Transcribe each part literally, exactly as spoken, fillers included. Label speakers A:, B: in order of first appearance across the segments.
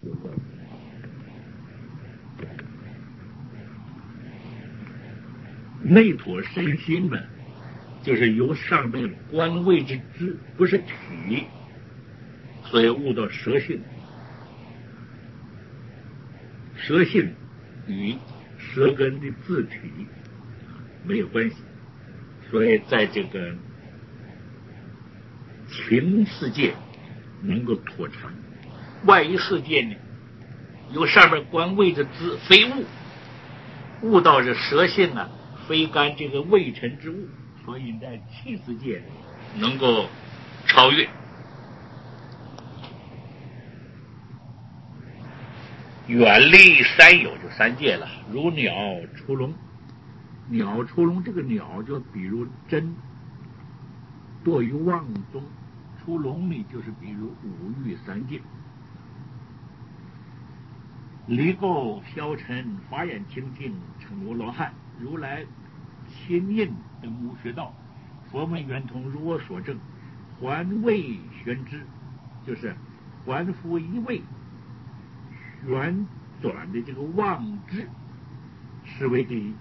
A: 内陀身心呢，就是由上面官位之知，不是体，所以悟到舌性。舌性与舌根的自体没有关系，所以在这个情世界能够脱常，外于世界呢，由上面官位之知非物，悟到这舌性啊，非干这个未尘之物，所以在气世界能够超越。远离三有就三界了，如鸟出笼。鸟出笼，这个鸟就比如真堕于妄中，出笼里就是比如五欲三界。离垢消尘，法眼清净，成无罗汉。如来亲印登无学道，佛门圆通如我所证，还未玄之，就是还复一位旋转的这个妄知，是为第一。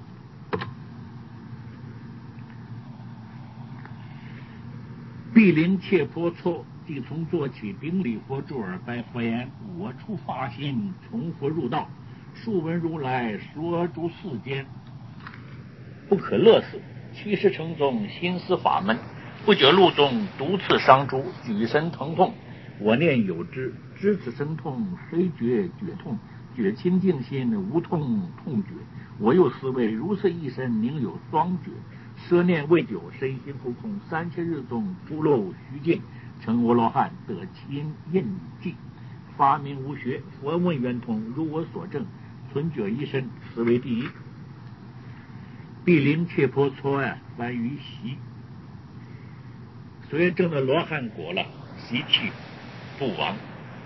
A: 毗陵切婆娑，即从做起，顶礼佛住耳，拜佛言：我处发心，从佛入道，数闻如来说诸世间，不可乐死。七十城中心思法门，不觉路中毒刺伤诸，举身疼痛。我念有之，知此身痛，虽觉觉痛，觉清净心，无痛痛觉。我又思维，如是一身，宁有双觉？奢念未久，身心不空，三千日中，诸漏虚尽，成阿罗汉，得亲印记，发明无学，佛问圆通，如我所证，存觉一身，此为第一。毗陵切婆娑呀，翻于习，虽然证了罗汉果了，习气不亡。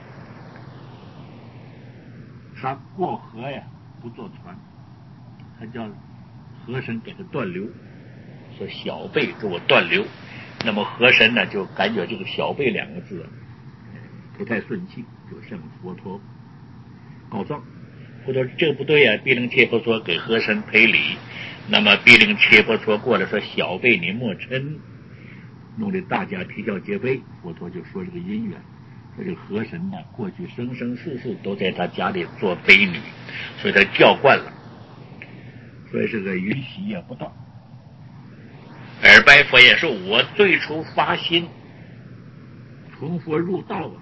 A: 他过河呀，不坐船，他叫河神给他断流，说小辈给我断流。那么河神呢，就感觉这个小辈两个字不太顺气，就向佛陀告状。佛陀这不对呀，毗陵切婆娑给河神赔礼。那么毗陵切婆娑过来说：小辈你莫嗔，弄得大家啼笑皆非。佛陀就说这个因缘，说这个河神呢，过去生生世世都在他家里做婢女，所以他叫惯了，所以这个允许也不到。而白佛也说：我最初发心从佛入道啊，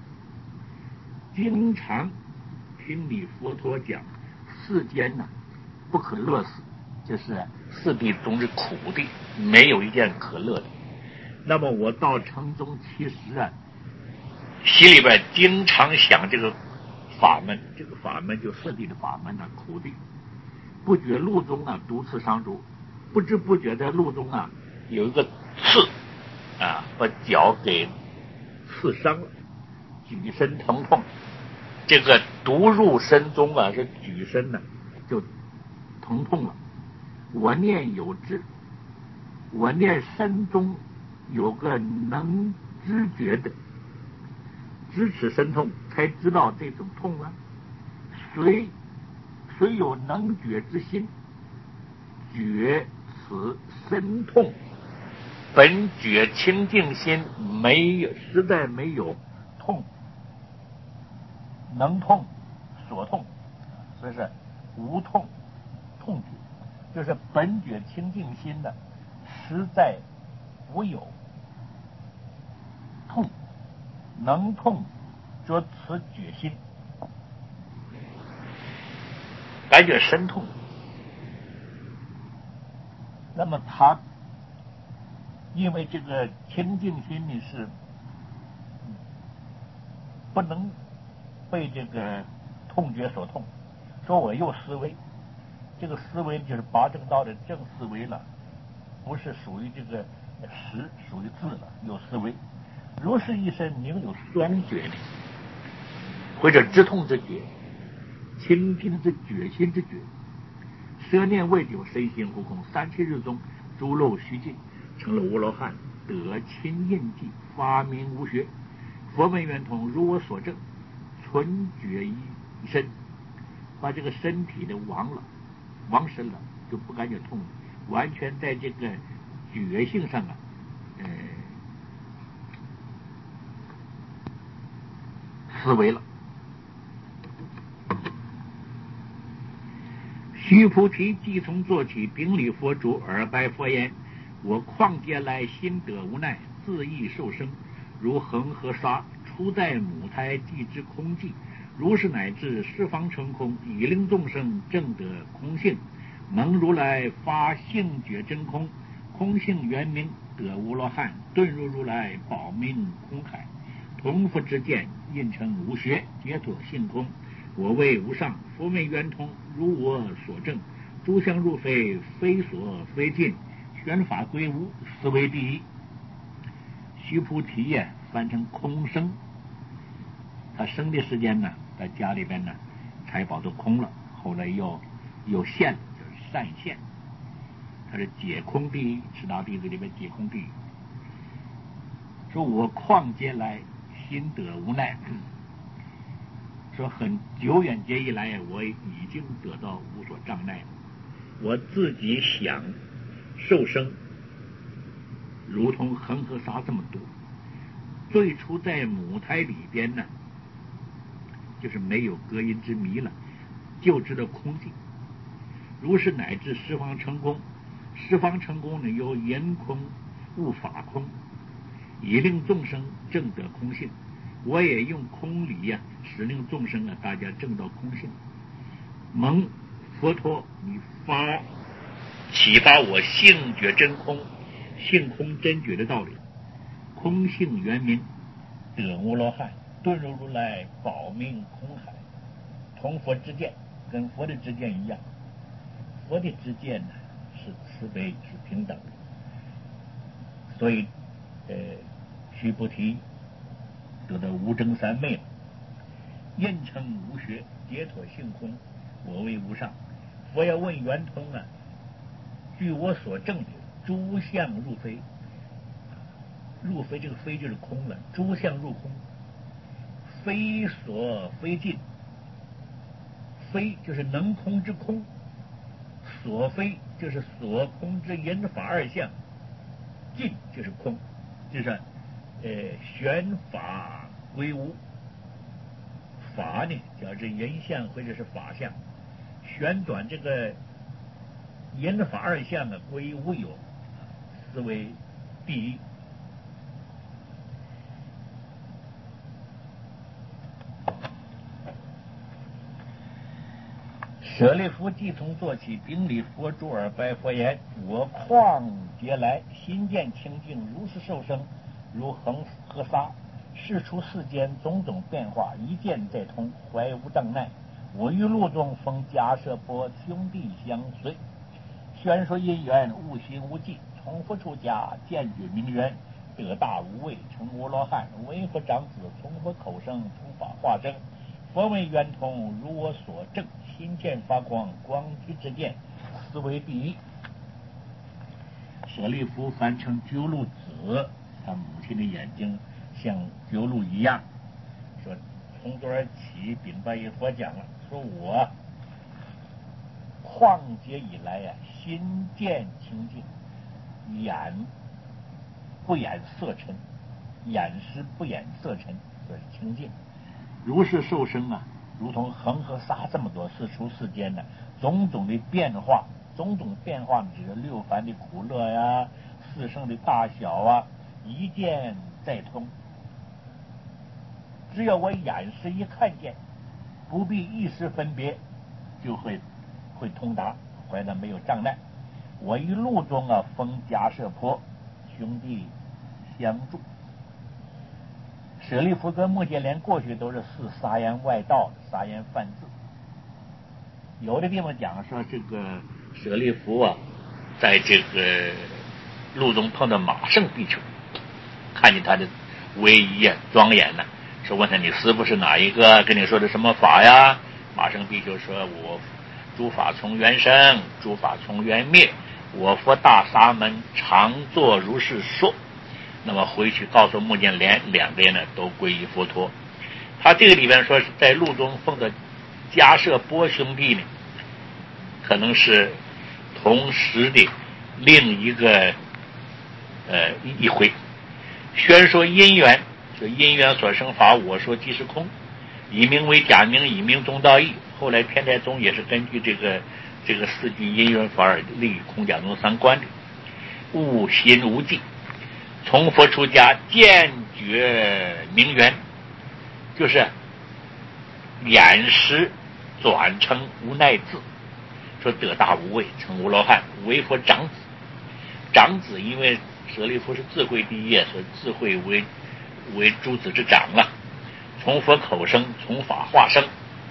A: 经常听你佛陀讲世间呢、啊、不可乐死，就是四谛中是苦的，没有一件可乐的。那么我到城中其实啊，心里边经常想这个法门，这个法门就四谛的法门呢、啊，苦的，不觉路中啊毒刺伤足，不知不觉在路中啊有一个刺啊，把脚给刺伤了，举身疼痛。这个毒入身中啊，是举身呢就疼痛了。我念有知，我念身中有个能知觉的，知此身痛，才知道这种痛啊。虽虽有能觉之心，觉此身痛，本觉清净心没有，实在没有痛，能痛所痛，所以是无痛痛觉，就是本觉清净心的，实在无有痛，能痛着此觉心，感觉身痛。那么他因为这个清净心呢是不能被这个痛觉所痛，说我又思维，这个思维就是八正道的正思维了，不是属于这个识，属于智了，有思维。如是一身，宁有双觉呢？或者知痛之觉，清净之觉心之觉，奢念未久，身心不空，三七日中，诸漏虚尽，成了阿罗汉，得亲印记，发明无学，佛门圆通，如我所证， 纯觉一身，把这个身体的亡了，亡身了，就不感觉痛了，完全在这个觉性上啊，呃，思维了。须菩提，即从做起，顶礼佛主，而拜佛言：我旷劫来心得无奈，自意受生，如恒河沙，出在母胎，即知空寂。如是乃至十方成空，以令众生证得空性。蒙如来发性觉真空，空性圆明，得无罗汉，顿入如来宝明空海。同佛之见，印成无学，解脱性空。我谓无上，佛为圆通，如我所证。诸相入非，非所非尽，宣法归无，斯为第一。须菩提呀，翻成空生。他生的时间呢，在家里边呢，财宝都空了，后来又又现了，就是善现。他是解空第一，十大弟子里面解空第一。说我旷劫来心得无奈，说很久远劫以来，我已经得到无所障碍了。我自己想受生，如同恒河沙这么多。最初在母胎里边呢，就是没有隔音之谜了，就知道空寂。如是乃至十方成功，十方成功呢，有言空、悟法空，以令众生证得空性。我也用空理呀、啊，使令众生啊，大家证到空性。蒙佛陀，你发启发我性觉真空、性空真觉的道理，空性圆明，得无罗汉，顿入如来宝明空海。同佛之见，跟佛的之见一样。佛的之见呢，是慈悲，是平等的。所以，呃，须菩提得到无争三昧了，印成无学，解脱性空，我为无上。佛要问圆通啊，据我所证的，诸相入非，入非这个非就是空了，诸相入空，非所非尽，非就是能空之空，所非就是所空之因法二相，尽就是空，就是呃玄法归无。法呢，叫这因相或者是法相，旋转这个因法二相啊，归无有，思为第一。舍利弗，即从做起，顶礼佛主，而拜佛言：我旷劫来心见清净，如是受生，如恒河沙，世出世间种种变化，一见再通，怀无障碍。我于路中逢迦舍波，兄弟相随，宣说因缘，悟行无忌。从佛出家，见觉明圆，得大无畏，成无罗汉。为佛长子，从佛口生，诸法化生。佛为圆通，如我所证，心见发光，光体之见，斯为第一。舍利弗翻成鸠鹿子，他母亲的眼睛像鸠鹿一样。说从昨儿起，禀白于佛讲了，说我旷劫以来呀、啊，心见清净，眼不眼色尘，眼识不眼色尘，就是清净。如是受生啊，如同恒河沙这么多，世出世间的种种的变化，种种变化指的六凡的苦乐呀，四圣的大小啊，一见再通。只要我眼识一看见，不必一时分别，就会会通达，怀的没有障碍。我一路中啊，逢迦舍婆，兄弟相助。舍利弗跟目犍连过去都是四撒言外道，撒言梵字。有的地方讲说，这个舍利弗啊，在这个路中碰到马圣比丘，看见他的威仪啊、庄严呢、啊，说问他你师父是哪一个？跟你说的什么法呀？马圣比丘说：我诸法从缘生，诸法从缘灭，我佛大沙门常作如是说。那么回去告诉目犍连，两个人呢都皈依佛陀。 他这个里面说是在路中奉的迦摄波兄弟呢，可能是同时的另一个呃一回。宣说因缘，说因缘所生法，我说即是空，以名为假名，以名中道义。后来天台宗也是根据这个这个四句因缘法而立空假中三观的。悟心无际，从佛出家，坚决明缘，就是掩饰转成无奈字，说得大无畏，成无罗汉，为佛长子。长子因为舍利弗是智慧第一，所以智慧为为诸子之长啊，从佛口生，从法化生。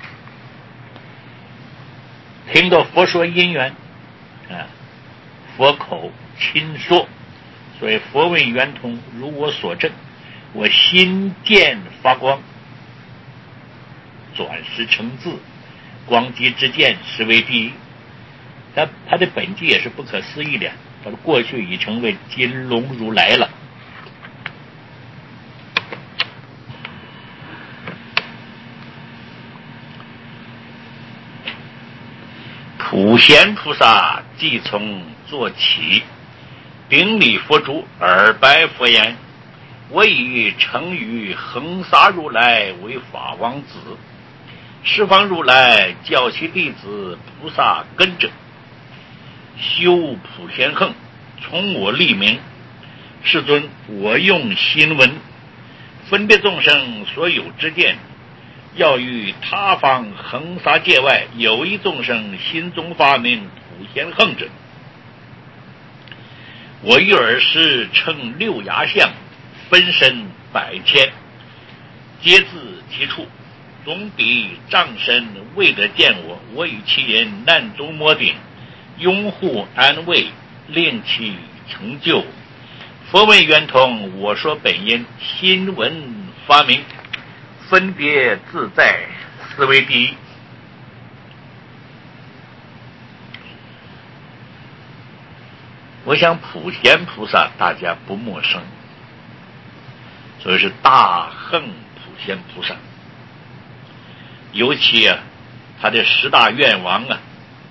A: 听到佛说因缘啊，佛口亲说，所以佛问圆通，如我所证，我心见发光，转识成字，光极之见，实为第一。他他的本迹也是不可思议的，他说过去已成为金龙如来了。普贤菩萨即从做起，顶礼佛主，耳白佛言：我以成于恒沙如来为法王子，十方如来教其弟子菩萨根者，修普贤行，从我立名。世尊，我用心闻，分别众生所有之见，要于他方恒沙界外有一众生心中发明普贤行者，我欲尔时乘六牙相，分身百千，皆自其处，总比障身未得见我。我与其人难中摸顶，拥护安慰，令其成就。佛问圆通，我说本因，心闻发明，分别自在，思维第一。我想普贤菩萨大家不陌生，所以是大横普贤菩萨。尤其啊，他的十大愿王啊，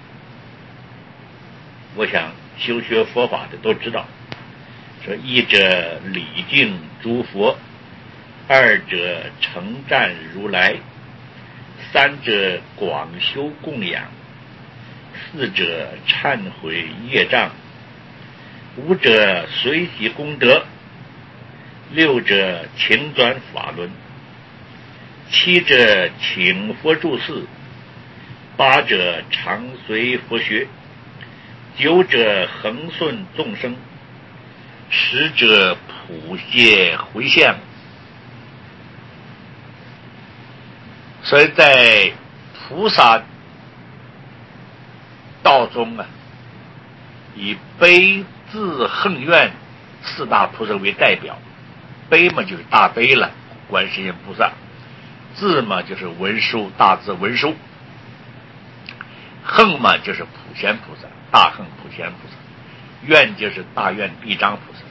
A: 我想修学佛法的都知道，说一者礼敬诸佛，二者称赞如来，三者广修供养，四者忏悔业障，五者随喜功德，六者请转法轮，七者请佛住寺，八者常随佛学，九者恒顺众生，十者普谢回向。所以在菩萨道中啊，以悲智恨愿四大菩萨为代表。悲嘛就是大悲了，观世音菩萨；智嘛就是文殊，大智文殊；恨嘛就是普贤菩萨，大恨普贤菩萨；愿就是大愿地藏菩萨。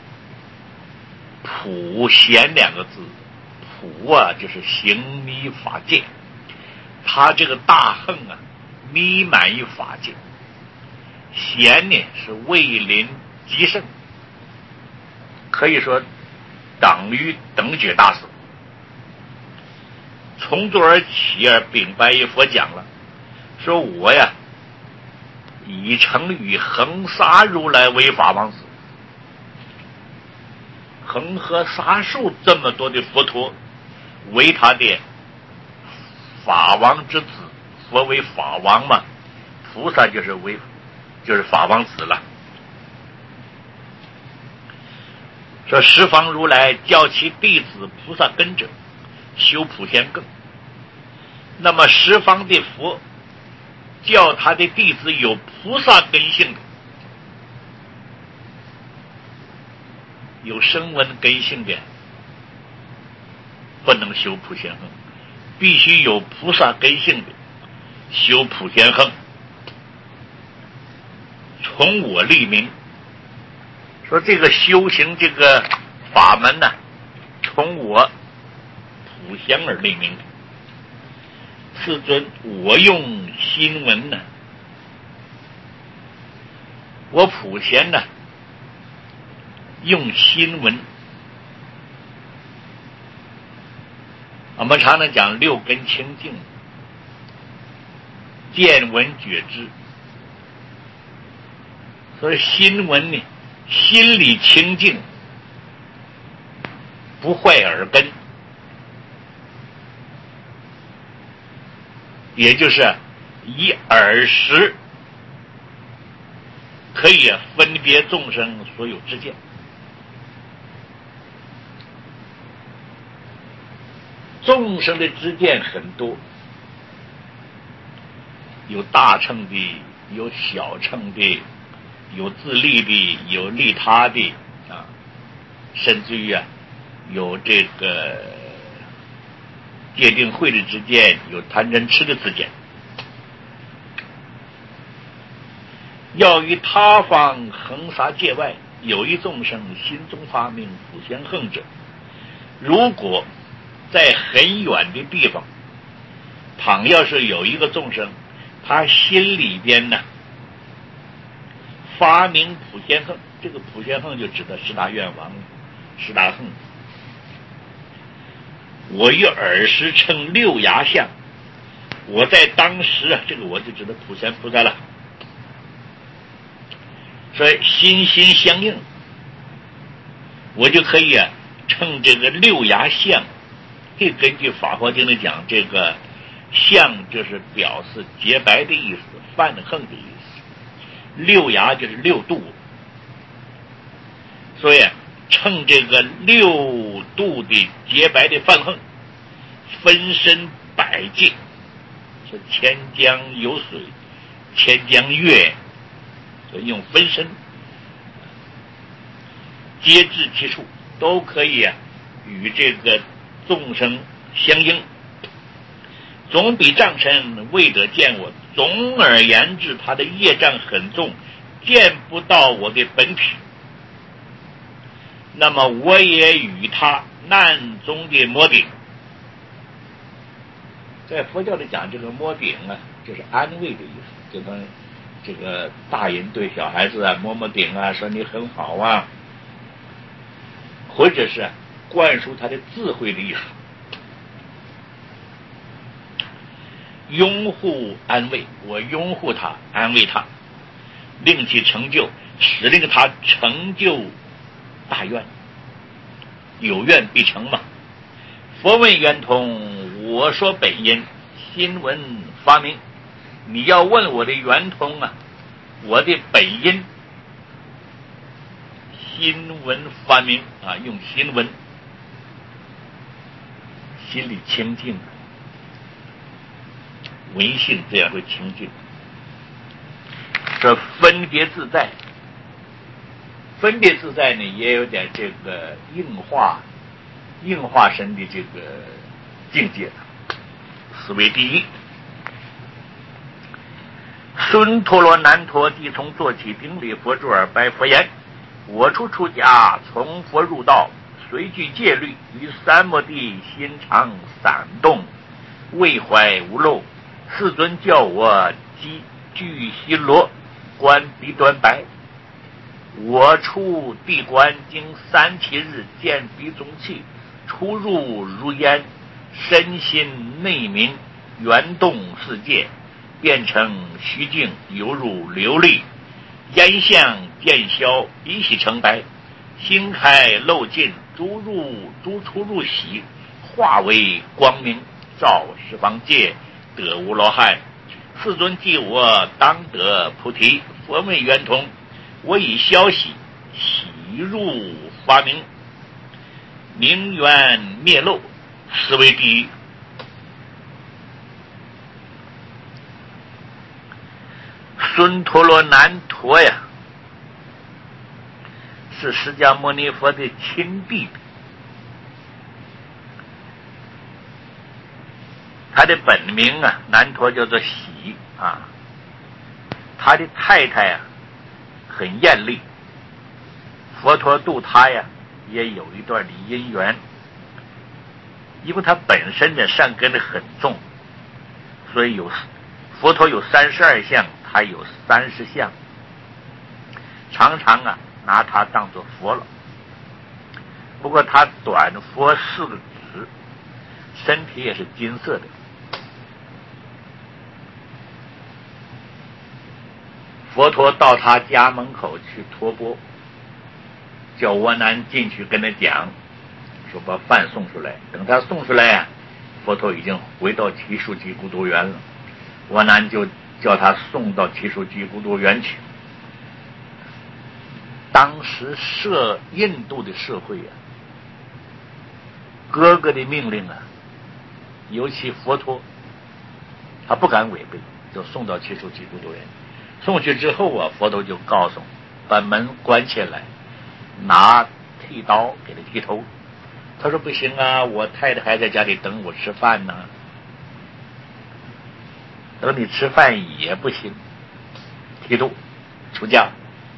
A: 普贤两个字，普啊就是行弥法界，他这个大恨啊弥满于法界，贤呢是位临极盛，可以说等于等觉大师。从昨而起而禀白于佛讲了，说我呀已成于恒沙如来为法王子。恒河沙数这么多的佛陀为他的法王之子，佛为法王嘛，菩萨就是为就是法王子了。说十方如来教其弟子菩萨根者，修普贤更。那么十方的佛叫他的弟子有菩萨根性的，有声闻根性的不能修普贤行，必须有菩萨根性的修普贤行。从我立名，说这个修行这个法门呢、啊，从我普贤而立名的。 世尊，我用心闻呢，我普贤呢用心闻。我们常常讲六根清净，见闻觉知，所以心闻呢，心里清净，不坏耳根，也就是以耳识可以分别众生所有之见。众生的知见很多，有大乘的，有小乘的，有自利的，有利他的啊，甚至于啊，有这个界定慧的知见，有贪嗔痴的知见。要于他方横洒界外，有一众生心中发明普贤横者，如果在很远的地方，倘要是有一个众生，他心里边呢发明普贤横，这个普贤横就指的十大愿王，十大横。我于耳识称六牙相，我在当时啊，这个我就指的普贤菩萨了。所以心心相应，我就可以啊称这个六牙相。这根据法华经里讲，这个相就是表示洁白的意思，泛横的意思，六牙就是六度，所以称这个六度的洁白的泛横，分身百界，是千江有水，千江月，所以用分身，皆至其处，都可以啊与这个众生相应。总比障身未得见我，总而言之，他的业障很重，见不到我的本体。那么我也与他难中的摸顶，在佛教里讲这个摸顶啊，就是安慰的意思，就跟这个大人对小孩子啊摸摸顶啊，说你很好啊，或者是灌输他的智慧的意思。拥护安慰，我拥护他，安慰他，令其成就，使令他成就大愿，有愿必成嘛。佛问圆通，我说本因，心闻发明。你要问我的圆通啊，我的本因，心闻发明啊，用心闻，心里清净，闻性这样会清净。这分别自在，分别自在呢，也有点这个应化应化身的这个境界。此为第一。孙陀罗南陀地从坐起，顶礼佛住而拜佛言：我初出家，从佛入道，随具戒律，于三摩地心常闪动，未怀无漏。世尊叫我即具西罗，观彼端白。我出地观，经三七日，见彼中气，出入如烟，身心内明，圆动世界，变成虚境，犹如琉璃。烟相渐消，鼻息成白，心开漏尽，诸入诸出入喜，化为光明，照十方界，得无罗汉。世尊记我当得菩提。佛问圆通，我以消息喜入发明，明圆灭漏，此为第一。孙陀罗南陀呀，是释迦牟尼佛的亲弟弟，他的本名啊，南陀叫做喜啊。他的太太啊，很艳丽，佛陀度他呀，也有一段的姻缘。因为他本身的善根很重， 所以有佛陀有三十二相，他有三十相，常常啊拿它当作佛了。不过他短佛四个指，身体也是金色的。佛陀到他家门口去托钵，叫窝囊进去跟他讲，说把饭送出来。等他送出来啊，佛陀已经回到祇树集孤独园了。窝囊就叫他送到祇树集孤独园去。当时社印度的社会啊，哥哥的命令啊，尤其佛陀，他不敢违背，就送到祇树集孤独园。送去之后啊，佛陀就告诉把门关起来，拿剃刀给他剃头。他说不行啊，我太太还在家里等我吃饭呢。等你吃饭也不行，剃度出家。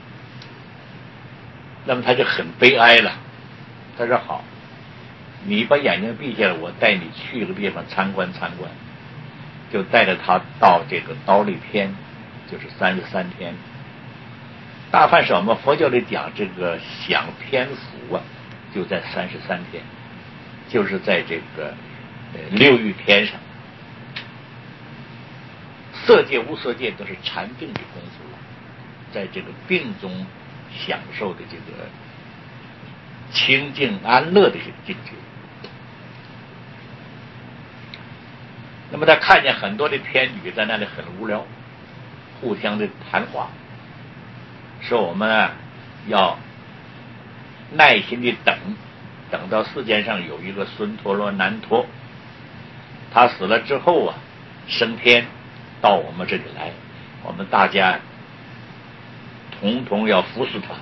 A: 那么他就很悲哀了。他说好，你把眼睛闭下来，我带你去一个地方参观参观。就带着他到这个忉利天，就是三十三天。大梵是我们佛教里讲这个享天福啊，就在三十三天，就是在这个呃六欲天上。色界无色界都是禅定的功夫，在这个定中享受的这个清净安乐的这个境界。那么他看见很多的天女在那里很无聊，互相的谈话，说我们啊要耐心的等，等到世间上有一个孙陀罗难陀，他死了之后啊升天到我们这里来，我们大家统统要服侍他。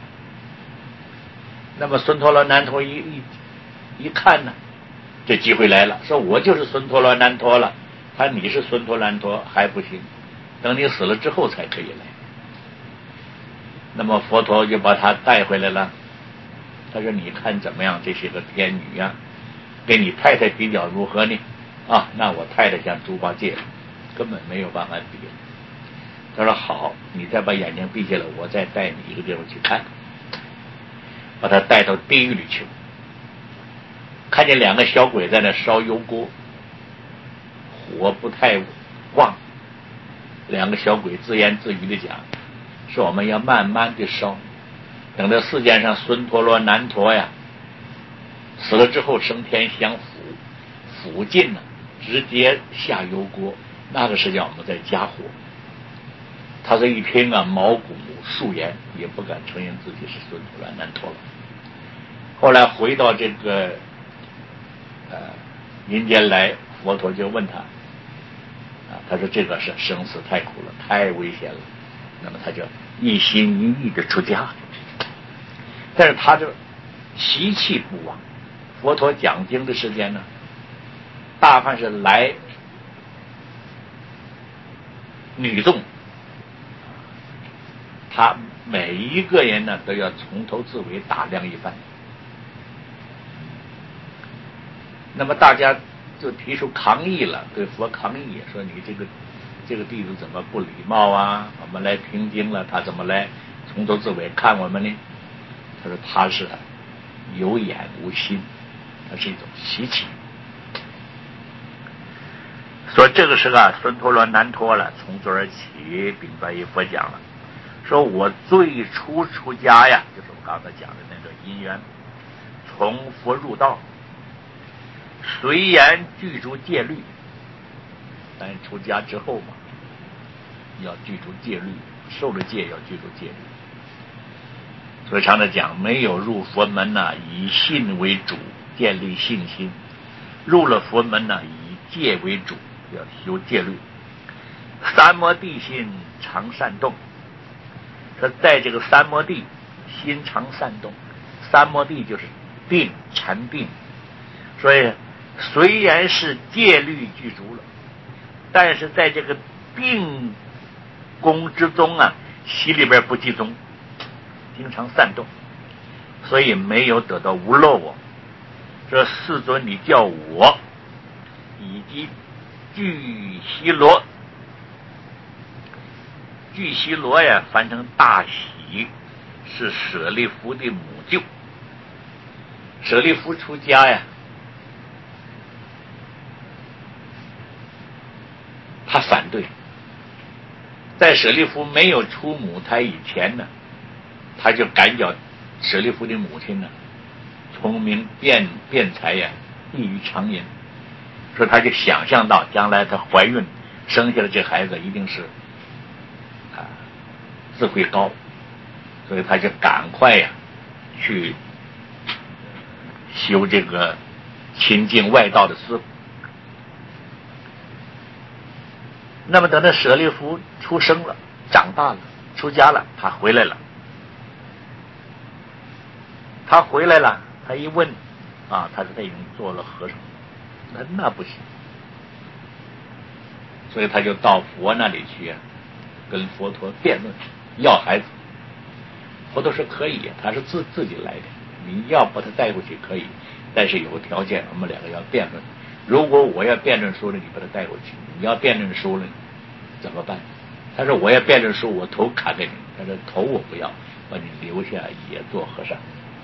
A: 那么孙陀罗难陀一一一看呢，这机会来了，说我就是孙陀罗难陀了。他说你是孙陀罗难陀还不行，等你死了之后才可以来。那么佛陀就把他带回来了。他说你看怎么样，这些个天女呀、啊，跟你太太比较如何呢？啊，那我太太像猪八戒，根本没有办法比。他说好，你再把眼睛闭下来，我再带你一个地方去看。把他带到地狱里去，看见两个小鬼在那烧油锅，火不太旺。两个小鬼自言自语的讲，说我们要慢慢的烧，等到世间上孙陀罗难陀呀死了之后升天享福，福尽呢直接下油锅，那个时间我们再加火。他这一听啊，毛骨肃然，也不敢承认自己是孙陀罗难陀了。后来回到这个呃民间来，佛陀就问他啊，他说这个是生死太苦了，太危险了。那么他就一心一意的出家，但是他这习气不忘。佛陀讲经的时间呢，大半是来女众，他每一个人呢都要从头至尾打量一番。那么大家就提出抗议了，对佛抗议，说你这个这个弟子怎么不礼貌啊？我们来听经了，他怎么来从头至尾看我们呢？他说他是有眼无心，它是一种习气。说这个时候啊，孙陀罗难陀了，从这儿起禀白于佛讲了，说我最初出家呀，就是我刚才讲的那个因缘，从佛入道，虽然具足戒律，但出家之后嘛，要具足戒律，受了戒要具足戒律。所以常常讲，没有入佛门呐、啊，以信为主，建立信心；入了佛门呐、啊，以戒为主，要修戒律。三摩地心常善动，说在这个三摩地心常善动，三摩地就是定，禅定。所以虽然是戒律具足了，但是在这个定功之中啊，心里边不集中，经常散动，所以没有得到无漏哦。这世尊你叫我以及巨西罗，巨西罗呀，翻成大喜，是舍利弗的母舅。舍利弗出家呀，他反对。在舍利弗没有出母胎以前呢，他就赶脚舍利弗的母亲呢，聪明辩辩才呀，异于常人。说他就想象到将来他怀孕生下的这孩子一定是啊智慧高，所以他就赶快呀去修这个亲近外道的师傅。那么等到舍利弗出生了，长大了，出家了，他回来了。他回来了，他一问啊，他说他已经做了和尚。那那不行，所以他就到佛那里去啊，跟佛陀辩论要孩子。佛陀说可以，他是自自己来的，你要把他带过去可以，但是有个条件，我们两个要辩论。如果我要辩论输了，你把他带过去；你要辩论输了，怎么办？他说我要辩论输，我头砍给你。他说头我不要，把你留下也做和尚。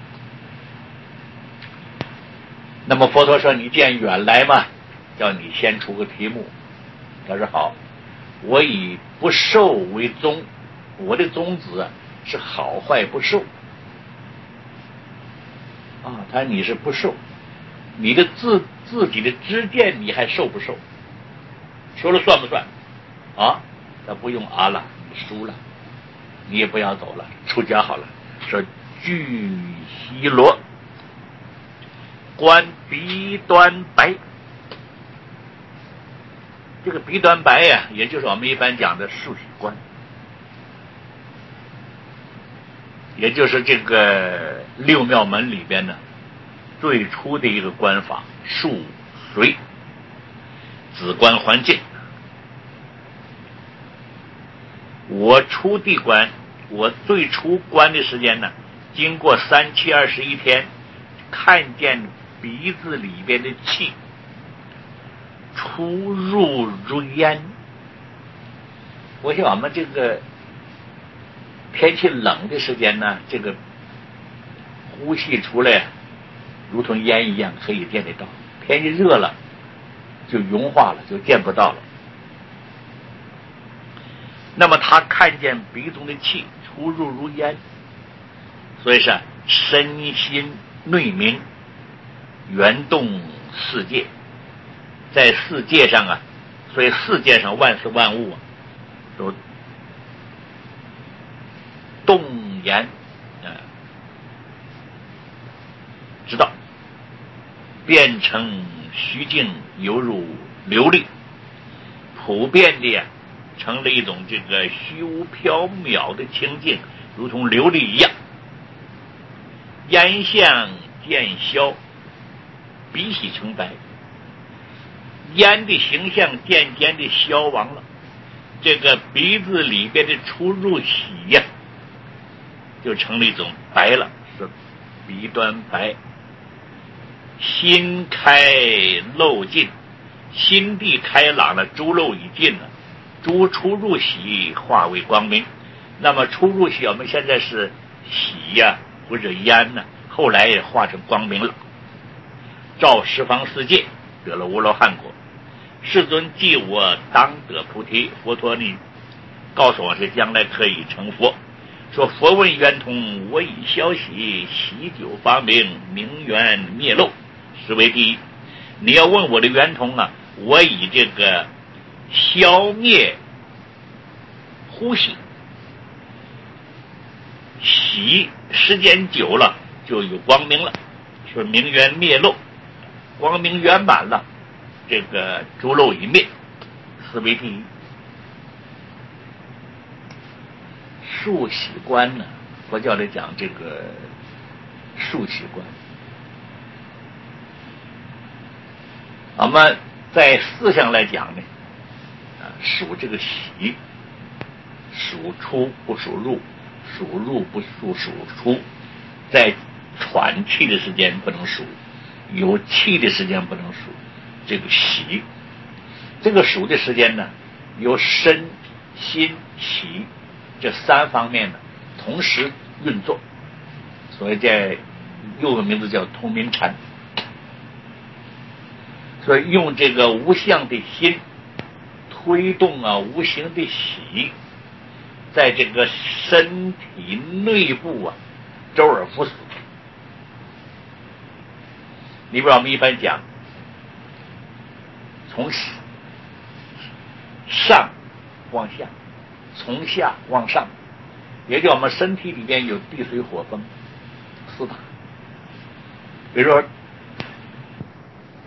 A: 那么佛陀说你既然远来嘛，叫你先出个题目。他说好，我以不受为宗，我的宗旨啊是好坏不受啊。他说你是不受，你的自自己的知见你还受不受？说了算不算啊？那不用啊了，你输了，你也不要走了，出家好了。说巨西罗观鼻端白，这个鼻端白呀，也就是我们一般讲的竖喜观，也就是这个六妙门里边呢最初的一个观法，竖随子观环境。我初地观，我最初观的时间呢，经过三七二十一天，看见鼻子里边的气出入如烟。我想我们这个天气冷的时间呢，这个呼吸出来如同烟一样，可以见得到。天气热了就融化了，就见不到了。那么他看见鼻中的气出入如烟，所以是身心内明，圆动世界。在世界上啊，所以世界上万事万物啊都动言啊，知道变成虚静，犹如流力，普遍的呀成了一种这个虚无缥缈的清净，如同琉璃一样。烟相渐消，鼻息成白，烟的形象渐渐的消亡了，这个鼻子里边的出入喜呀、啊，就成了一种白了，是鼻端白。心开漏尽，心地开朗了，诸漏已尽了，诸出入喜化为光明。那么出入喜我们现在是喜呀、啊、或者烟呢、啊，后来也化成光明了，照十方世界，得了无罗汉果。世尊记我当得菩提，佛陀你告诉我是将来可以成佛。说佛问圆通，我以消喜，喜久发明，明圆灭漏，是为第一。你要问我的圆通啊，我以这个消灭呼吸，喜时间久了就有光明了，说明圆灭漏，光明圆满了，这个诸漏已灭，是为第一。数喜观呢，佛教里讲这个数喜观，我们在四项来讲呢，啊，数这个喜，数出不数入，数入不数数出，在喘气的时间不能数，有气的时间不能数，这个喜。 这个数的时间呢，由身、心、体这三方面呢同时运作，所以这又个名字叫通明禅。所以用这个无相的心推动啊无形的喜，在这个身体内部啊周而复始。你比如我们一般讲，从上往下，从下往上，也就我们身体里边有地水火风四大。比如说